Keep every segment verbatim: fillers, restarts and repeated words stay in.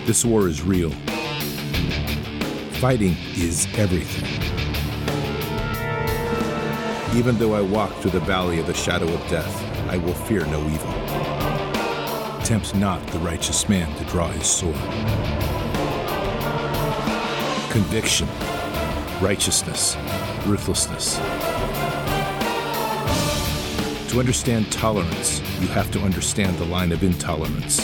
This war is real. Fighting is everything. Even though I walk through the valley of the shadow of death, I will fear no evil. Tempt not the righteous man to draw his sword. Conviction, righteousness, ruthlessness. To understand tolerance, you have to understand the line of intolerance.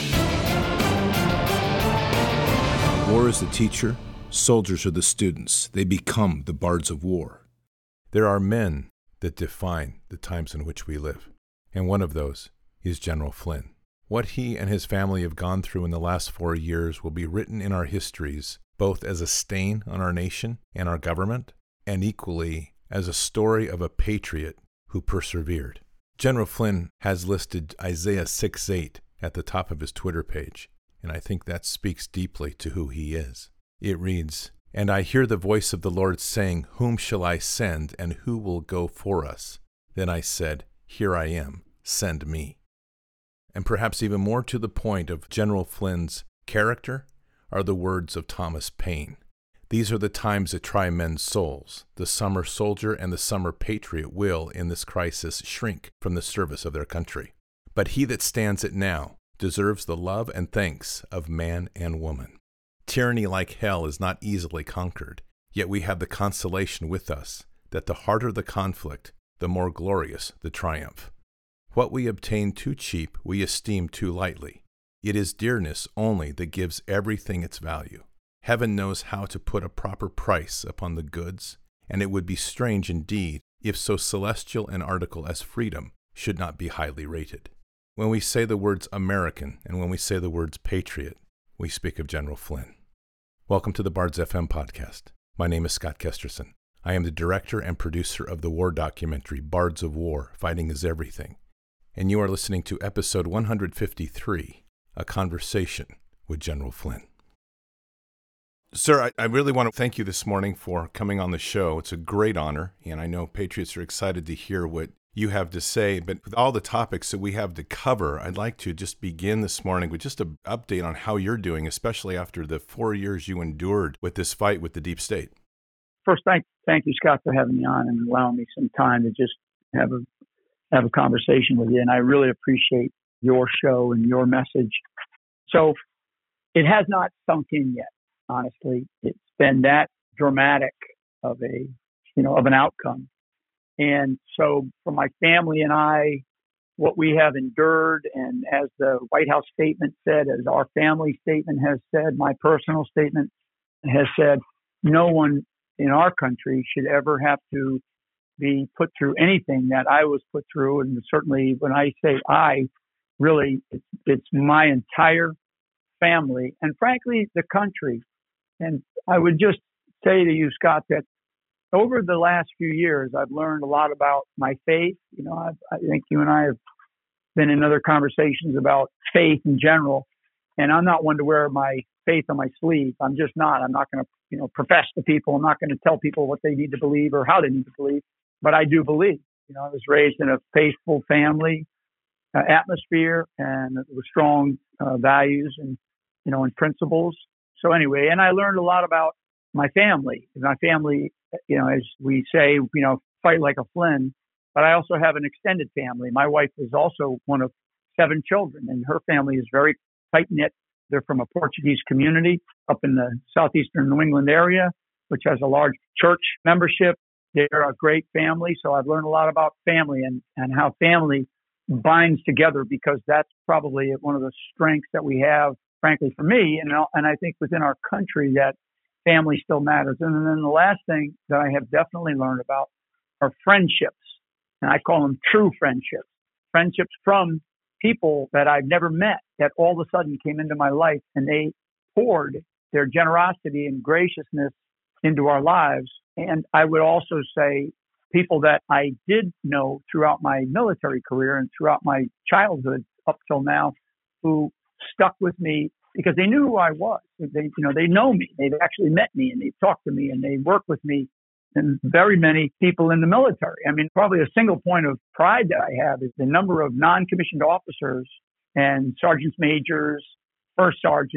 War is the teacher, soldiers are the students. They become the bards of war. There are men that define the times in which we live, and one of those is General Flynn. What he and his family have gone through in the last four years will be written in our histories, both as a stain on our nation and our government, and equally as a story of a patriot who persevered. General Flynn has listed Isaiah six eight at the top of his Twitter page, and I think that speaks deeply to who he is. It reads, "And I hear the voice of the Lord saying, Whom shall I send, and who will go for us? Then I said, Here I am, send me." And perhaps even more to the point of General Flynn's character are the words of Thomas Paine. "These are the times that try men's souls. The summer soldier and the summer patriot will, in this crisis, shrink from the service of their country. But he that stands it now deserves the love and thanks of man and woman. Tyranny like hell is not easily conquered, yet we have the consolation with us that the harder the conflict, the more glorious the triumph. What we obtain too cheap, we esteem too lightly. It is dearness only that gives everything its value. Heaven knows how to put a proper price upon the goods, and it would be strange indeed if so celestial an article as freedom should not be highly rated. When we say the words American and when we say the words patriot, we speak of General Flynn." Welcome to the Bards F M podcast. My name is Scott Kesterson. I am the director and producer of the war documentary Bards of War, Fighting is Everything. And you are listening to episode one hundred fifty-three, A Conversation with General Flynn. Sir, I, I really want to thank you this morning for coming on the show. It's a great honor, and I know Patriots are excited to hear what you have to say. But with all the topics that we have to cover, I'd like to just begin this morning with just an update on how you're doing, especially after the four years you endured with this fight with the deep state. First, thank, thank you, Scott, for having me on and allowing me some time to just have a have a conversation with you. And I really appreciate your show and your message. So it has not sunk in yet. Honestly, it's been that dramatic of a, you know, of an outcome. And so for my family and I, what we have endured, and as the White House statement said, as our family statement has said, my personal statement has said, no one in our country should ever have to be put through anything that I was put through. And certainly when I say I, really, it's, it's my entire family and frankly, the country. And I would just say to you, Scott, that over the last few years, I've learned a lot about my faith. You know, I've, I think you and I have been in other conversations about faith in general. And I'm not one to wear my faith on my sleeve. I'm just not. I'm not going to, you know, profess to people. I'm not going to tell people what they need to believe or how they need to believe. But I do believe. You know, I was raised in a faithful family uh, atmosphere and with strong uh, values and, you know, and principles. So anyway, and I learned a lot about my family. My family, you know, as we say, you know, fight like a Flynn, but I also have an extended family. My wife is also one of seven children, and her family is very tight-knit. They're from a Portuguese community up in the southeastern New England area, which has a large church membership. They're a great family. So I've learned a lot about family and, and how family binds together, because that's probably one of the strengths that we have, frankly, for me. And, and I think within our country that family still matters. And then the last thing that I have definitely learned about are friendships. And I call them true friendships, friendships from people that I've never met that all of a sudden came into my life, and they poured their generosity and graciousness into our lives. And I would also say people that I did know throughout my military career and throughout my childhood up till now, who stuck with me because they knew who I was. They, you know, they know me. They've actually met me, and they've talked to me, and they work with me. And very many people in the military. I mean, probably a single point of pride that I have is the number of non-commissioned officers and sergeants majors, first sergeants,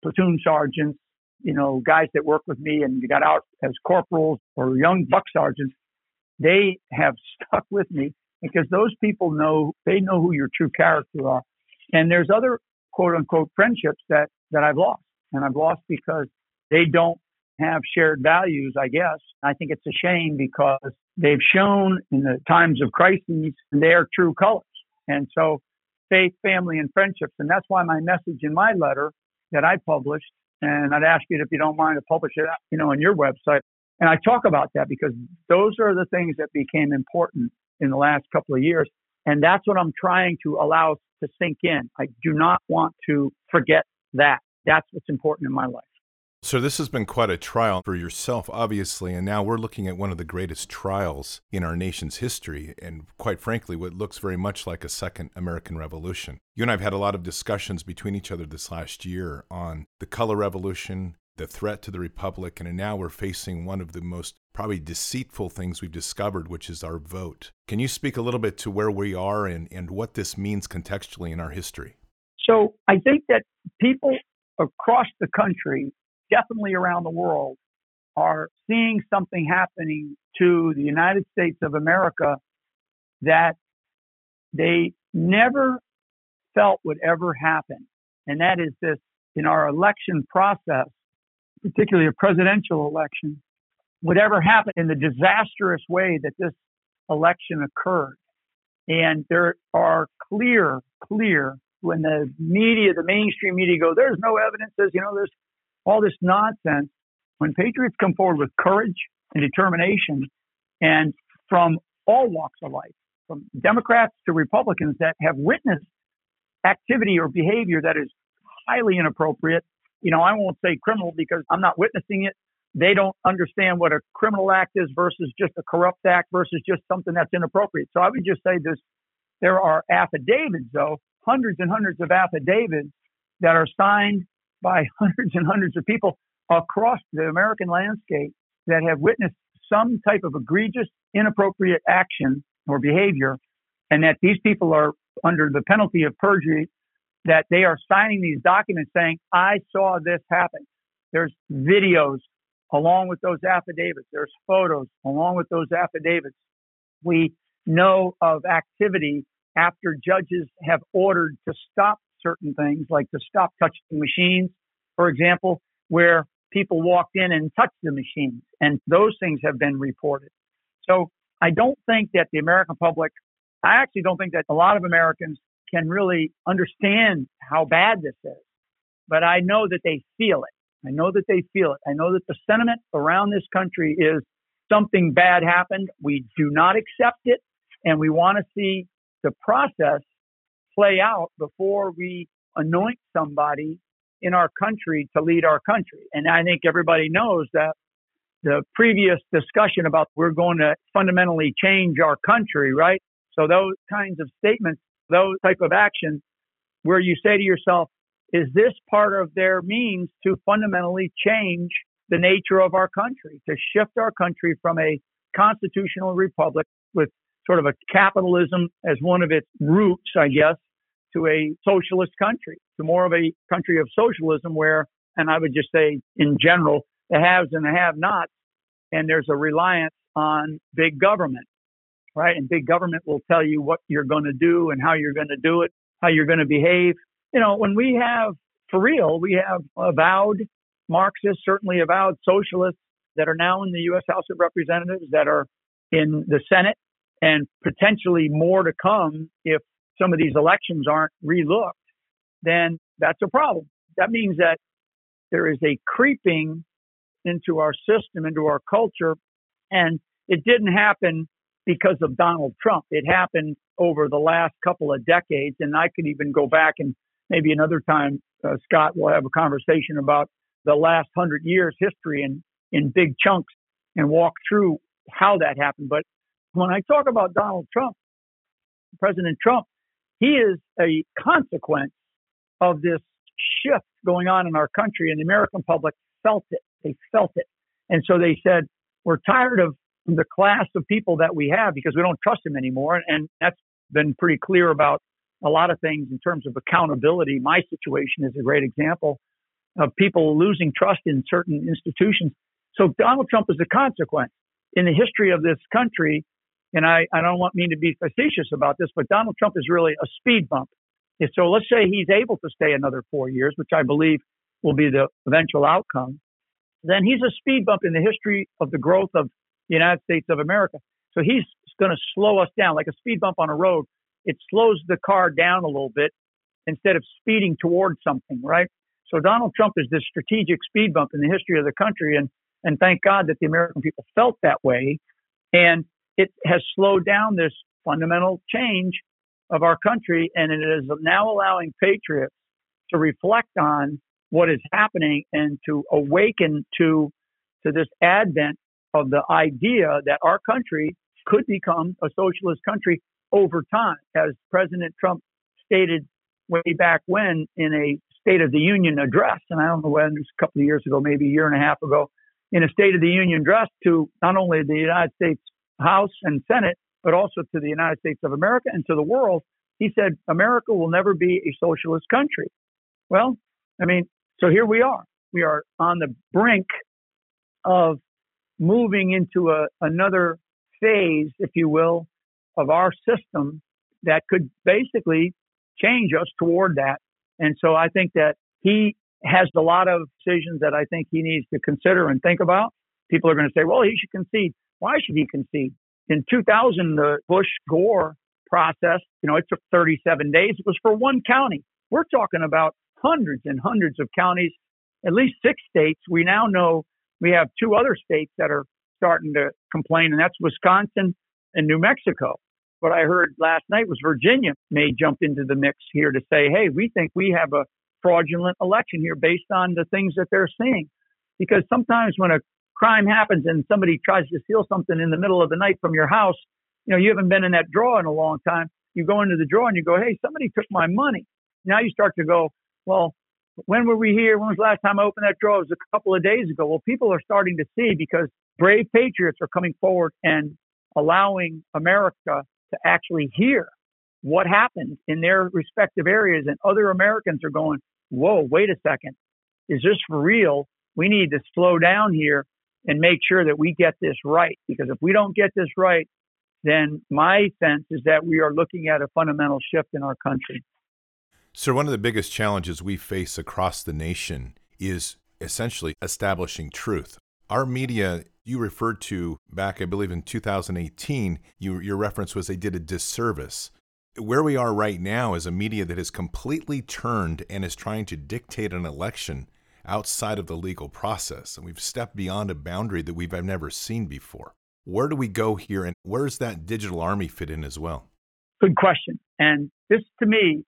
platoon sergeants, you know, guys that work with me and got out as corporals or young buck sergeants, they have stuck with me because those people know, they know who your true character are. And there's other quote unquote friendships that, that I've lost, and I've lost because they don't have shared values, I guess. I think it's a shame because they've shown in the times of crises their true colors. And so faith, family, and friendships. And that's why my message in my letter that I published, and I'd ask you if you don't mind to publish it, you know, on your website. And I talk about that because those are the things that became important in the last couple of years. And that's what I'm trying to allow to sink in. I do not want to forget that. That's what's important in my life. So this has been quite a trial for yourself, obviously, and now we're looking at one of the greatest trials in our nation's history, and quite frankly, what looks very much like a second American Revolution. You and I have had a lot of discussions between each other this last year on the color revolution, the threat to the Republic, and now we're facing one of the most probably deceitful things we've discovered, which is our vote. Can you speak a little bit to where we are and, and what this means contextually in our history? So I think that people across the country, definitely around the world, are seeing something happening to the United States of America that they never felt would ever happen. And that is this, in our election process, particularly a presidential election, would ever happen in the disastrous way that this election occurred. And there are clear, clear, when the media, the mainstream media go, there's no evidence, there's, you know, there's all this nonsense. When patriots come forward with courage and determination, and from all walks of life, from Democrats to Republicans that have witnessed activity or behavior that is highly inappropriate, you know, I won't say criminal because I'm not witnessing it. They don't understand what a criminal act is versus just a corrupt act versus just something that's inappropriate. So I would just say this, there are affidavits, though, hundreds and hundreds of affidavits that are signed by hundreds and hundreds of people across the American landscape that have witnessed some type of egregious, inappropriate action or behavior, and that these people are under the penalty of perjury, that they are signing these documents saying, I saw this happen. There's videos along with those affidavits. There's photos along with those affidavits. We know of activity after judges have ordered to stop certain things, like to stop touching machines, for example, where people walked in and touched the machines, and those things have been reported. So I don't think that the American public, I actually don't think that a lot of Americans can really understand how bad this is, but I know that they feel it. I know that they feel it. I know that the sentiment around this country is something bad happened. We do not accept it, and we want to see the process play out before we anoint somebody in our country to lead our country. And I think everybody knows that the previous discussion about we're going to fundamentally change our country, right? So those kinds of statements, those type of action, where you say to yourself, is this part of their means to fundamentally change the nature of our country, to shift our country from a constitutional republic with sort of a capitalism as one of its roots, I guess, to a socialist country, to more of a country of socialism where, and I would just say in general, the haves and the have-nots, and there's a reliance on big government, right? And big government will tell you what you're going to do and how you're going to do it, how you're going to behave. You know, when we have, for real, we have avowed Marxists, certainly avowed socialists that are now in the U S House of Representatives, that are in the Senate, and potentially more to come if some of these elections aren't relooked, then that's a problem. That means that there is a creeping into our system, into our culture, and it didn't happen because of Donald Trump. It happened over the last couple of decades, and I could even go back and maybe another time, uh, Scott, we'll have a conversation about the last hundred years history in, in big chunks and walk through how that happened. But when I talk about Donald Trump, President Trump, he is a consequence of this shift going on in our country, and the American public felt it. They felt it. And so they said, we're tired of the class of people that we have because we don't trust them anymore. And that's been pretty clear about a lot of things in terms of accountability. My situation is a great example. of people losing trust in certain institutions. So Donald Trump is a consequence in the history of this country. And I, I don't want me to be facetious about this, but Donald Trump is really a speed bump. If so let's say he's able to stay another four years, which I believe will be the eventual outcome, then he's a speed bump in the history of the growth of the United States of America. So he's going to slow us down like a speed bump on a road. It slows the car down a little bit instead of speeding towards something, right? So Donald Trump is this strategic speed bump in the history of the country. And, and thank God that the American people felt that way. And it has slowed down this fundamental change of our country. And it is now allowing patriots to reflect on what is happening and to awaken to, to this advent of the idea that our country could become a socialist country over time. As President Trump stated way back when in a State of the Union address, and I don't know when, it was a couple of years ago, maybe a year and a half ago, in a State of the Union address to not only the United States House and Senate, but also to the United States of America and to the world, he said, America will never be a socialist country. Well, I mean, so here we are. We are on the brink of moving into a, another phase, if you will, of our system that could basically change us toward that. And so I think that he has a lot of decisions that I think he needs to consider and think about. People are going to say, well, he should concede. Why should he concede? In two thousand, the Bush-Gore process, you know, it took thirty-seven days. It was for one county. We're talking about hundreds and hundreds of counties, at least six states. We now know we have two other states that are starting to complain, and that's Wisconsin and New Mexico. What I heard last night was Virginia may jump into the mix here to say, hey, we think we have a fraudulent election here based on the things that they're seeing. Because sometimes when a crime happens and somebody tries to steal something in the middle of the night from your house, you know, you haven't been in that drawer in a long time. You go into the drawer and you go, hey, somebody took my money. Now you start to go, well, when were we here? When was the last time I opened that drawer? It was a couple of days ago. Well, people are starting to see because brave patriots are coming forward and allowing America to actually hear what happened in their respective areas. And other Americans are going, whoa, wait a second. Is this for real? We need to slow down here and make sure that we get this right. Because if we don't get this right, then my sense is that we are looking at a fundamental shift in our country. Sir, one of the biggest challenges we face across the nation is essentially establishing truth. Our media, you referred to back, I believe, in two thousand eighteen, you, your reference was they did a disservice. Where we are right now is a media that is completely turned and is trying to dictate an election outside of the legal process. And we've stepped beyond a boundary that we've never seen before. Where do we go here, and where does that digital army fit in as well? Good question. And this, to me,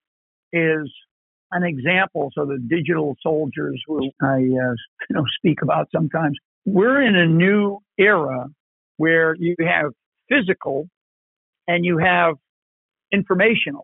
is an example. So the digital soldiers who I uh, you know speak about sometimes. We're in a new era where you have physical and you have informational.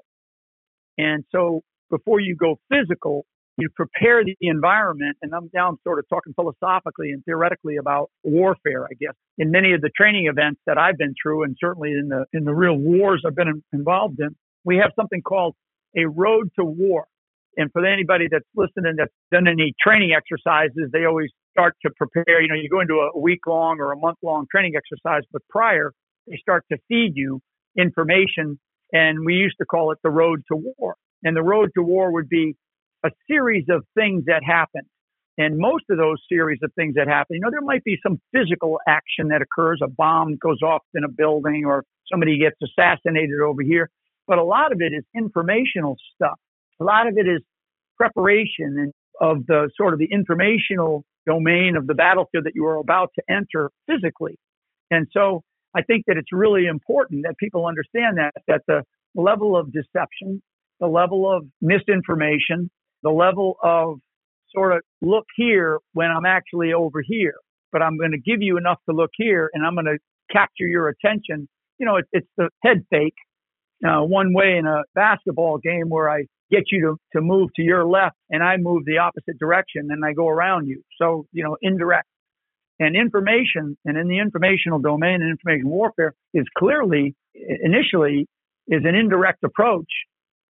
And so before you go physical, you prepare the environment. And I'm now I'm sort of talking philosophically and theoretically about warfare, I guess. In many of the training events that I've been through, and certainly in the in the real wars I've been involved in, we have something called a road to war. And for anybody that's listening that's done any training exercises, they always start to prepare. You know, you go into a week long or a month long training exercise, but prior, they start to feed you information. And we used to call it the road to war. And the road to war would be a series of things that happen. And most of those series of things that happen, you know, there might be some physical action that occurs. A bomb goes off in a building or somebody gets assassinated over here. But a lot of it is informational stuff. A lot of it is preparation and of the sort of the informational domain of the battlefield that you are about to enter physically. And so I think that it's really important that people understand that, that the level of deception, the level of misinformation, the level of sort of look here when I'm actually over here, but I'm going to give you enough to look here and I'm going to capture your attention. You know, it, it's the head fake. Uh, one way in a basketball game where I get you to, to move to your left and I move the opposite direction and I go around you. So, you know, indirect. And information, and in the informational domain and information warfare is clearly, initially, is an indirect approach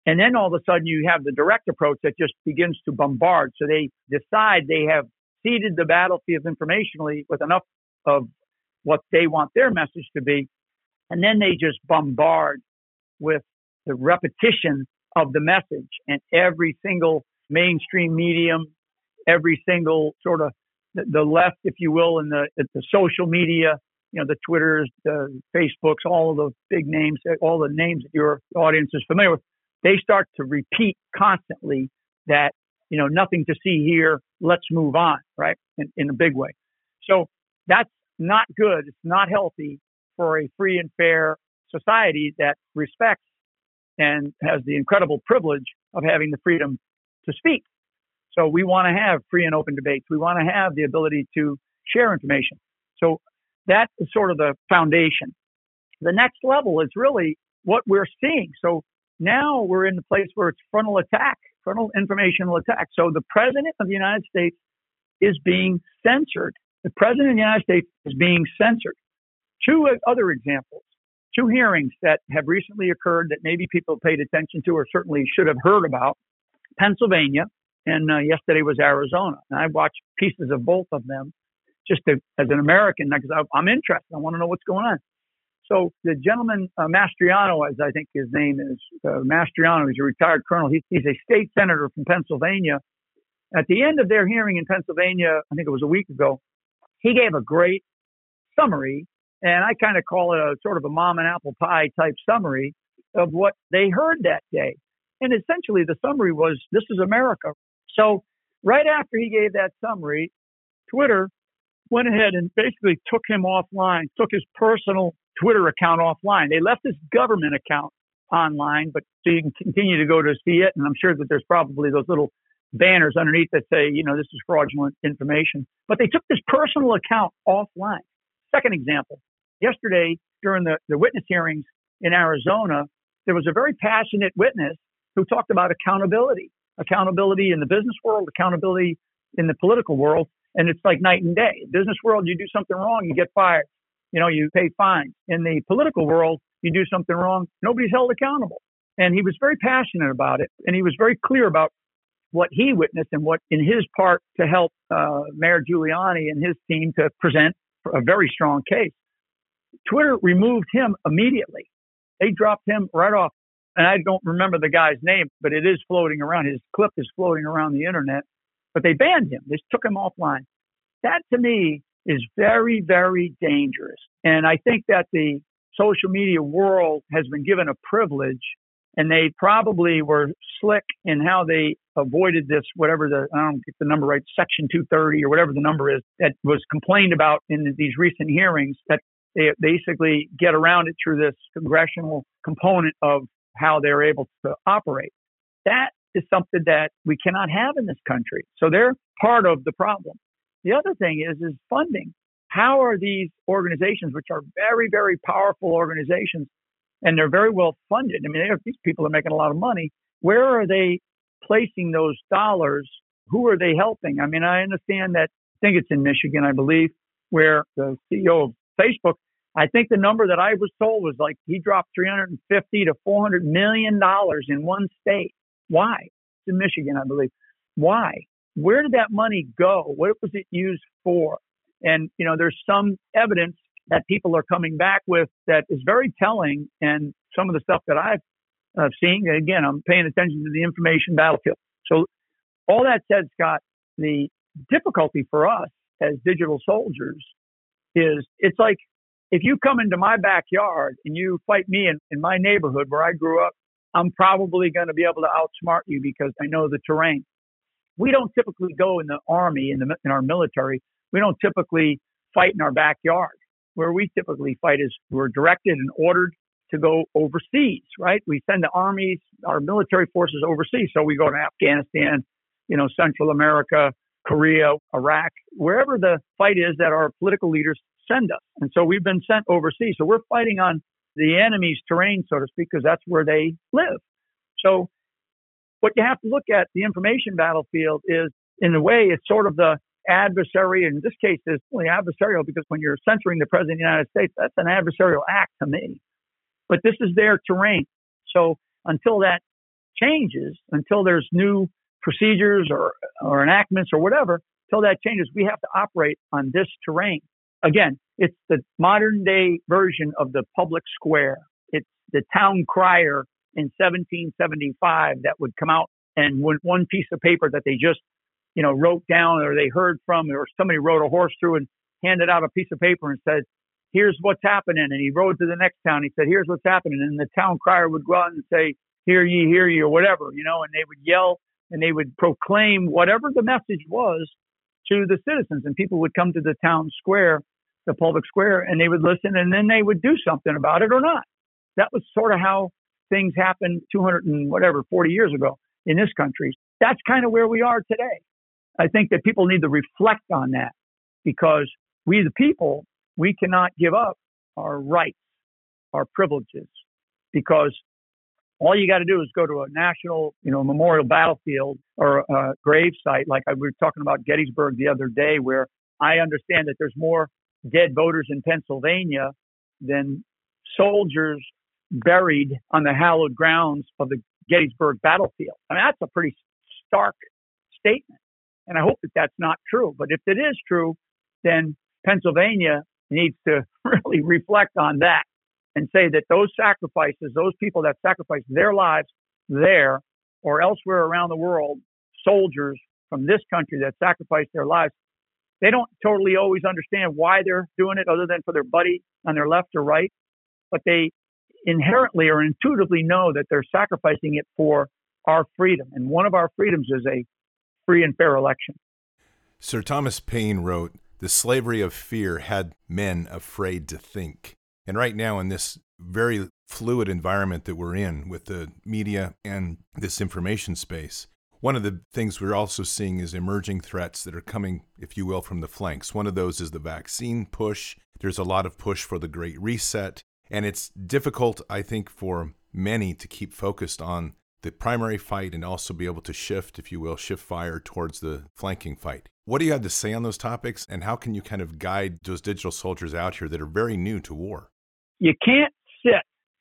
And then all of a sudden you have the direct approach that just begins to bombard. So they decide they have seeded the battlefield informationally with enough of what they want their message to be. And then they just bombard with the repetition of the message, and every single mainstream medium, every single sort of the, the left, if you will, and the, the social media, you know, the Twitters, the Facebooks, all of those big names, all the names that your audience is familiar with, they start to repeat constantly that, you know, nothing to see here, let's move on, right, in, in a big way. So that's not good. It's not healthy for a free and fair society that respects and has the incredible privilege of having the freedom to speak. So we want to have free and open debates. We want to have the ability to share information. So that is sort of the foundation. The next level is really what we're seeing. So now we're in the place where it's frontal attack, frontal informational attack. So the president of the United States is being censored. The president of the United States is being censored. Two other examples. Two hearings that have recently occurred that maybe people paid attention to or certainly should have heard about. Pennsylvania, and uh, yesterday was Arizona. And I watched pieces of both of them just to, as an American, because I'm interested. I want to know what's going on. So the gentleman, uh, Mastriano, as I think his name is, uh, Mastriano, he's a retired colonel. He, he's a state senator from Pennsylvania. At the end of their hearing in Pennsylvania, I think it was a week ago, he gave a great summary. And I kind of call it a sort of a mom and apple pie type summary of what they heard that day. And essentially the summary was, this is America. So right after he gave that summary, Twitter went ahead and basically took him offline, took his personal Twitter account offline. They left his government account online, but so you can continue to go to see it. And I'm sure that there's probably those little banners underneath that say, you know, this is fraudulent information. But they took this personal account offline. Second example. Yesterday, during the, the witness hearings in Arizona, there was a very passionate witness who talked about accountability, accountability in the business world, accountability in the political world. And it's like night and day. Business world, you do something wrong, you get fired. You know, you pay fines. In the political world, you do something wrong, nobody's held accountable. And he was very passionate about it. And he was very clear about what he witnessed and what in his part to help uh, Mayor Giuliani and his team to present a very strong case. Twitter removed him immediately. They dropped him right off. And I don't remember the guy's name, but it is floating around. His clip is floating around the internet. But they banned him. They took him offline. That, to me, is very, very dangerous. And I think that the social media world has been given a privilege, and they probably were slick in how they avoided this, whatever the, I don't get the number right, Section two thirty or whatever the number is, that was complained about in these recent hearings, that they basically get around it through this congressional component of how they're able to operate. That is something that we cannot have in this country. So they're part of the problem. The other thing is, is funding. How are these organizations, which are very, very powerful organizations, and they're very well funded? I mean, these people are making a lot of money. Where are they placing those dollars? Who are they helping? I mean, I understand that, I think it's in Michigan, I believe, where the C E O of Facebook, I think the number that I was told was like he dropped three hundred fifty to four hundred million dollars in one state. Why? It's in Michigan, I believe. Why? Where did that money go? What was it used for? And, you know, there's some evidence that people are coming back with that is very telling. And some of the stuff that I've uh, seen, again, I'm paying attention to the information battlefield. So all that said, Scott, the difficulty for us as digital soldiers is it's like, if you come into my backyard and you fight me in, in my neighborhood where I grew up, I'm probably going to be able to outsmart you because I know the terrain. We don't typically go in the army, in, the, in our military, we don't typically fight in our backyard. Where we typically fight is we're directed and ordered to go overseas, right? We send the armies, our military forces overseas. So we go to Afghanistan, you know, Central America, Korea, Iraq, wherever the fight is that our political leaders send us. And so we've been sent overseas. So we're fighting on the enemy's terrain, so to speak, because that's where they live. So what you have to look at the information battlefield is, in a way, it's sort of the adversary. In this case, it's only adversarial because when you're censoring the president of the United States, that's an adversarial act to me. But this is their terrain. So until that changes, until there's new procedures or, or enactments or whatever, until that changes, we have to operate on this terrain. Again, it's the modern day version of the public square. It's the town crier in seventeen seventy-five that would come out and with one piece of paper that they just, you know, wrote down or they heard from, or somebody rode a horse through and handed out a piece of paper and said, here's what's happening. And he rode to the next town. He said, here's what's happening. And the town crier would go out and say, hear ye, hear ye, or whatever, you know, and they would yell and they would proclaim whatever the message was to the citizens. And people would come to the town square, the public square, and they would listen, and then they would do something about it or not. That was sort of how things happened two hundred and whatever, forty years ago in this country. That's kind of where we are today. I think that people need to reflect on that, because we, the people, we cannot give up our rights, our privileges, because all you got to do is go to a national, you know, memorial battlefield or a grave site. Like I, we were talking about Gettysburg the other day, where I understand that there's more dead voters in Pennsylvania than soldiers buried on the hallowed grounds of the Gettysburg battlefield. I mean, that's a pretty stark statement. And I hope that that's not true. But if it is true, then Pennsylvania needs to really reflect on that and say that those sacrifices, those people that sacrificed their lives there or elsewhere around the world, soldiers from this country that sacrificed their lives, they don't totally always understand why they're doing it other than for their buddy on their left or right. But they inherently or intuitively know that they're sacrificing it for our freedom. And one of our freedoms is a free and fair election. Sir Thomas Paine wrote, "The slavery of fear had men afraid to think." And right now, in this very fluid environment that we're in with the media and this information space, one of the things we're also seeing is emerging threats that are coming, if you will, from the flanks. One of those is the vaccine push. There's a lot of push for the Great Reset. And it's difficult, I think, for many to keep focused on the primary fight and also be able to shift, if you will, shift fire towards the flanking fight. What do you have to say on those topics, and how can you kind of guide those digital soldiers out here that are very new to war? You can't sit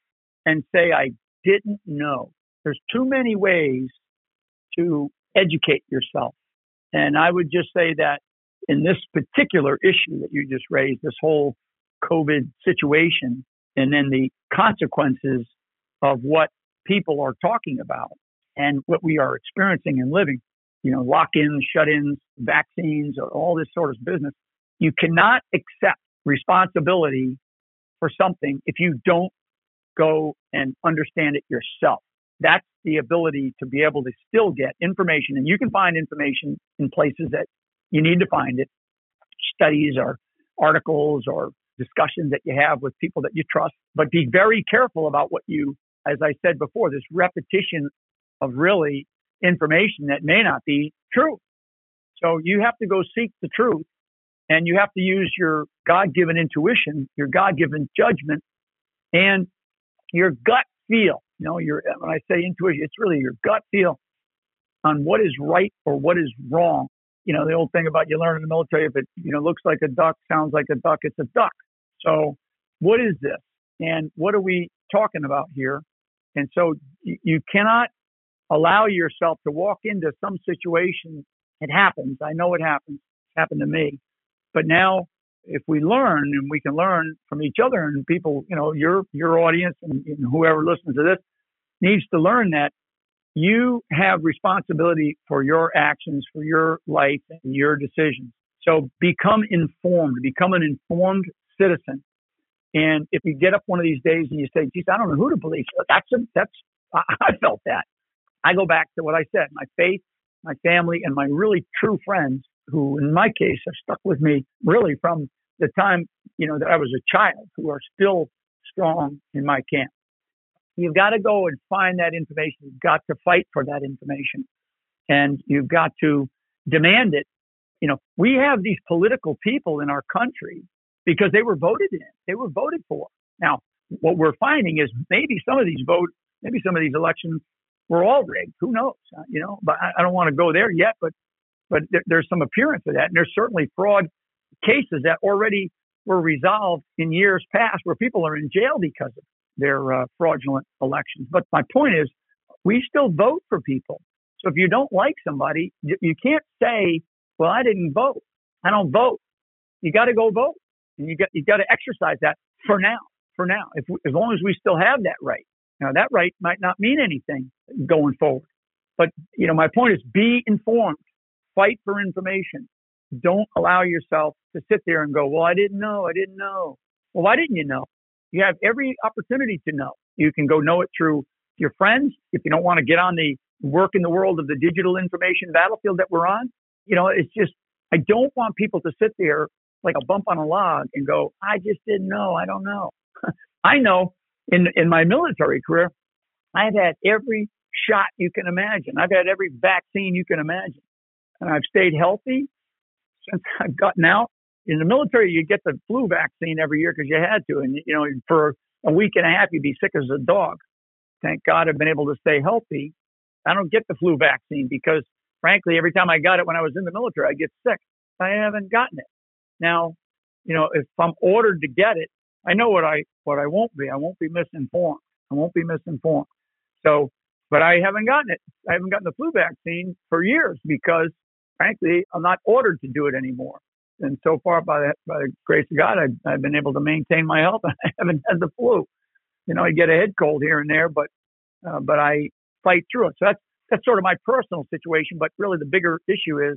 and say, I didn't know. There's too many ways to educate yourself. And I would just say that in this particular issue that you just raised, this whole COVID situation, and then the consequences of what people are talking about and what we are experiencing and living, you know, lock-ins, shut-ins, vaccines, all this sort of business. You cannot accept responsibility for something if you don't go and understand it yourself. That's the ability to be able to still get information. And you can find information in places that you need to find it, studies or articles or discussions that you have with people that you trust. But be very careful about what you, as I said before, this repetition of really information that may not be true. So you have to go seek the truth, and you have to use your God-given intuition, your God-given judgment, and your gut feel. You know, your, when I say intuition, it's really your gut feel on what is right or what is wrong. You know, the old thing about you learn in the military, if it, you know, looks like a duck, sounds like a duck, it's a duck. So what is this? And what are we talking about here? And so you, you cannot allow yourself to walk into some situation. It happens. I know it happens. It happened to me. But now if we learn, and we can learn from each other, and people, you know, your your audience and, and whoever listens to this needs to learn that you have responsibility for your actions, for your life and your decisions. So become informed, become an informed citizen. And if you get up one of these days and you say, geez, I don't know who to believe. That's, a, that's, I felt that. I go back to what I said, my faith, my family, and my really true friends who, in my case, have stuck with me really from the time, you know, that I was a child, who are still strong in my camp. You've got to go and find that information. You've got to fight for that information, and you've got to demand it. You know, we have these political people in our country because they were voted in. They were voted for. Now, what we're finding is maybe some of these vote, maybe some of these elections were all rigged. Who knows? Uh, you know, but I, I don't want to go there yet. But but there, there's some appearance of that, and there's certainly fraud cases that already were resolved in years past where people are in jail because of their uh, fraudulent elections. But my point is, we still vote for people. So if you don't like somebody, you can't say, well, I didn't vote. I don't vote. You got to go vote. And you got, you got to exercise that for now, for now, if we, as long as we still have that right. Now, that right might not mean anything going forward. But, you know, my point is be informed, fight for information. Don't allow yourself to sit there and go, well, I didn't know. I didn't know. Well, why didn't you know? You have every opportunity to know. You can go know it through your friends. If you don't want to get on the work in the world of the digital information battlefield that we're on, you know, it's just, I don't want people to sit there like a bump on a log and go, I just didn't know. I don't know. I know in, in my military career, I've had every shot you can imagine. I've had every vaccine you can imagine. And I've stayed healthy since I've gotten out. In the military, you get the flu vaccine every year because you had to. And, you know, for a week and a half, you'd be sick as a dog. Thank God I've been able to stay healthy. I don't get the flu vaccine because, frankly, every time I got it when I was in the military, I get sick. I haven't gotten it. Now, you know, if I'm ordered to get it, I know what I what I won't be. I won't be misinformed. I won't be misinformed. So, but I haven't gotten it. I haven't gotten the flu vaccine for years because, frankly, I'm not ordered to do it anymore. And so far, by the, by the grace of God, I've, I've been able to maintain my health. I haven't had the flu. You know, I get a head cold here and there, but uh, but I fight through it. So that's that's sort of my personal situation. But really, the bigger issue is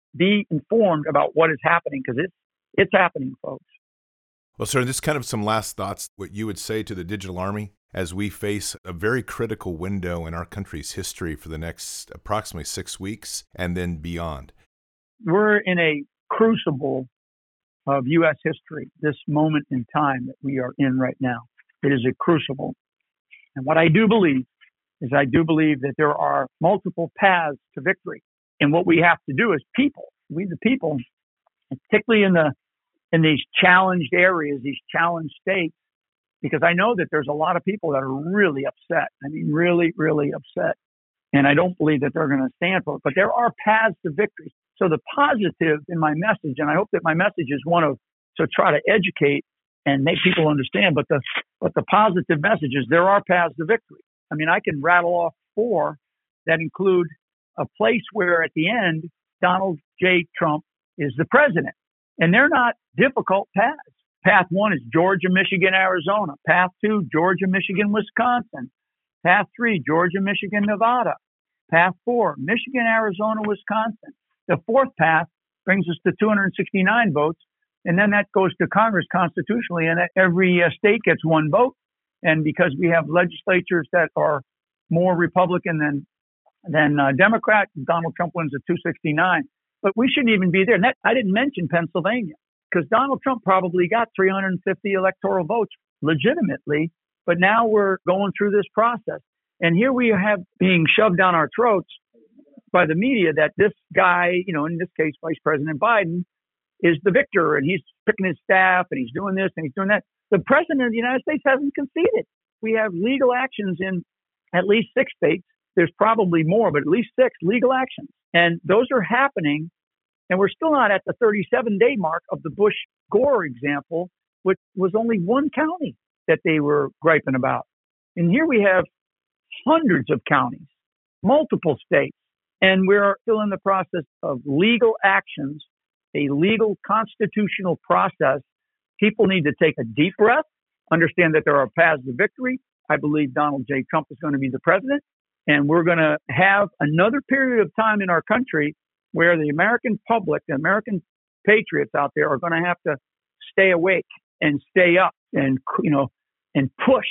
be informed about what is happening because it's it's happening, folks. Well, sir, this kind of some last thoughts. What you would say to the digital army as we face a very critical window in our country's history for the next approximately six weeks and then beyond. We're in a crucible of U S history, this moment in time that we are in right now. It is a crucible. And what I do believe is I do believe that there are multiple paths to victory. And what we have to do as people, we the people, particularly in the in these challenged areas, these challenged states, because I know that there's a lot of people that are really upset. I mean, really, really upset. And I don't believe that they're going to stand for it. But there are paths to victory. So the positive in my message, and I hope that my message is one of to try to educate and make people understand, but the but the positive message is there are paths to victory. I mean, I can rattle off four that include a place where at the end, Donald J. Trump is the president. And they're not difficult paths. Path one is Georgia, Michigan, Arizona. Path two, Georgia, Michigan, Wisconsin. Path three, Georgia, Michigan, Nevada. Path four, Michigan, Arizona, Wisconsin. The fourth path brings us to two hundred sixty-nine votes. And then that goes to Congress constitutionally, and every uh, state gets one vote. And because we have legislatures that are more Republican than than uh, Democrat, Donald Trump wins at two sixty-nine. But we shouldn't even be there. And that, I didn't mention Pennsylvania because Donald Trump probably got three hundred fifty electoral votes legitimately. But now we're going through this process. And here we have being shoved down our throats by the media that this guy, you know, in this case, Vice President Biden, is the victor and he's picking his staff and he's doing this and he's doing that. The president of the United States hasn't conceded. We have legal actions in at least six states. There's probably more, but at least six legal actions. And those are happening. And we're still not at the thirty-seven day mark of the Bush-Gore example, which was only one county that they were griping about. And here we have hundreds of counties, multiple states, and we're still in the process of legal actions, a legal constitutional process. People need to take a deep breath, understand that there are paths to victory. I believe Donald J. Trump is going to be the president. And we're going to have another period of time in our country where the American public, the American patriots out there are going to have to stay awake and stay up and, you know, and push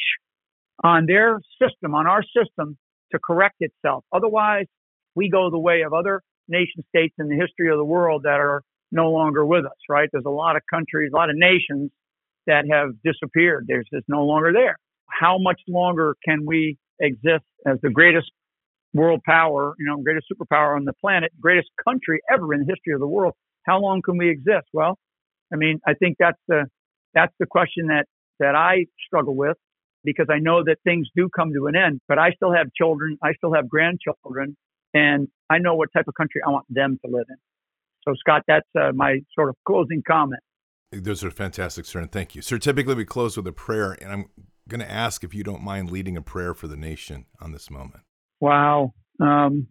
on their system, on our system to correct itself. Otherwise, we go the way of other nation states in the history of the world that are no longer with us, right? There's a lot of countries, a lot of nations that have disappeared. There's just no longer there. How much longer can we exist as the greatest world power, you know, greatest superpower on the planet, greatest country ever in the history of the world? How long can we exist? Well, I mean, I think that's the that's the question that that I struggle with, because I know that things do come to an end, but I still have children, I still have grandchildren, and I know what type of country I want them to live in. So, Scott, that's uh, my sort of closing comment. Those are fantastic, sir, and thank you. Sir, typically we close with a prayer, and I'm going to ask if you don't mind leading a prayer for the nation on this moment. Wow. Um,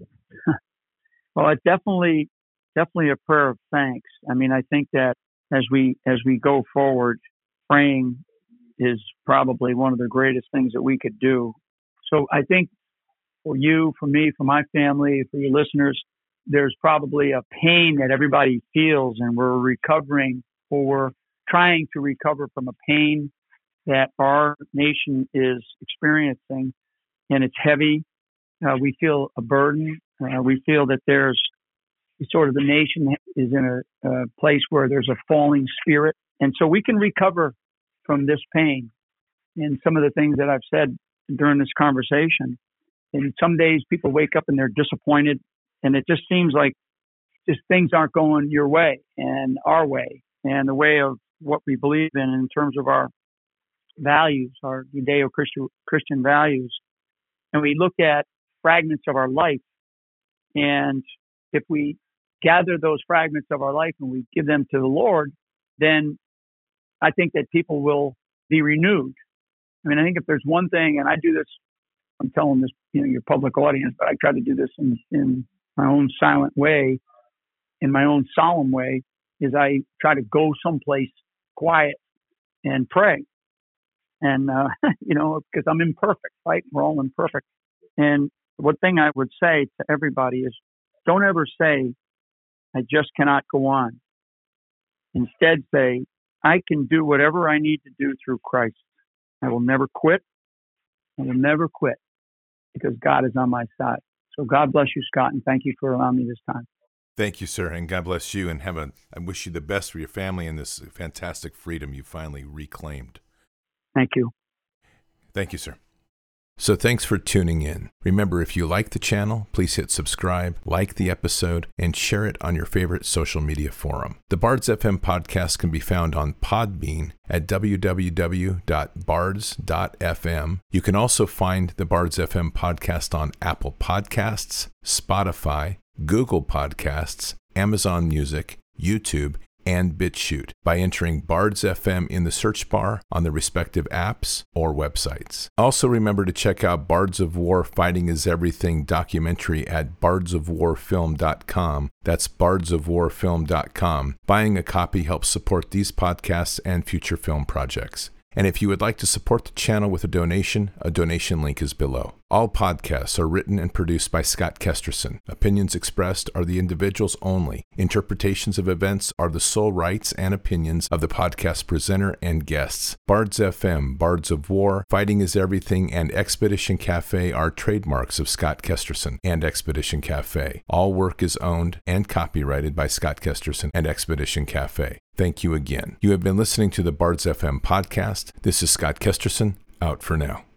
well, it definitely, definitely a prayer of thanks. I mean, I think that as we as we go forward, praying is probably one of the greatest things that we could do. So I think for you, for me, for my family, for your listeners, there's probably a pain that everybody feels, and we're recovering, or we're trying to recover from a pain that our nation is experiencing, and it's heavy. Uh, we feel a burden. Uh, we feel that there's sort of the nation is in a, a place where there's a falling spirit, and so we can recover from this pain. And some of the things that I've said during this conversation, and some days people wake up and they're disappointed, and it just seems like just things aren't going your way and our way and the way of what we believe in in terms of our values, our Judeo-Christian Christian values. And we look at fragments of our life, and if we gather those fragments of our life and we give them to the Lord, then I think that people will be renewed. I mean, I think if there's one thing, and I do this, I'm telling this, you know, your public audience, but I try to do this in, in my own silent way, in my own solemn way, is I try to go someplace quiet and pray. And, uh, you know, because I'm imperfect, right? We're all imperfect. And one thing I would say to everybody is, don't ever say, I just cannot go on. Instead say, I can do whatever I need to do through Christ. I will never quit. I will never quit because God is on my side. So God bless you, Scott, and thank you for allowing me this time. Thank you, sir, and God bless you, and have a, I wish you the best for your family and this fantastic freedom you finally reclaimed. Thank you. Thank you, sir. So thanks for tuning in. Remember, if you like the channel, please hit subscribe, like the episode, and share it on your favorite social media forum. The Bards F M podcast can be found on Podbean at w w w dot bards dot f m. You can also find the Bards F M podcast on Apple Podcasts, Spotify, Google Podcasts, Amazon Music, YouTube, and BitChute by entering Bards F M in the search bar on the respective apps or websites. Also remember to check out Bards of War Fighting is Everything documentary at bards of war film dot com. That's bards of war film dot com. Buying a copy helps support these podcasts and future film projects. And if you would like to support the channel with a donation, a donation link is below. All podcasts are written and produced by Scott Kesterson. Opinions expressed are the individual's only. Interpretations of events are the sole rights and opinions of the podcast presenter and guests. Bards F M, Bards of War, Fighting is Everything, and Expedition Cafe are trademarks of Scott Kesterson and Expedition Cafe. All work is owned and copyrighted by Scott Kesterson and Expedition Cafe. Thank you again. You have been listening to the Bards F M podcast. This is Scott Kesterson, out for now.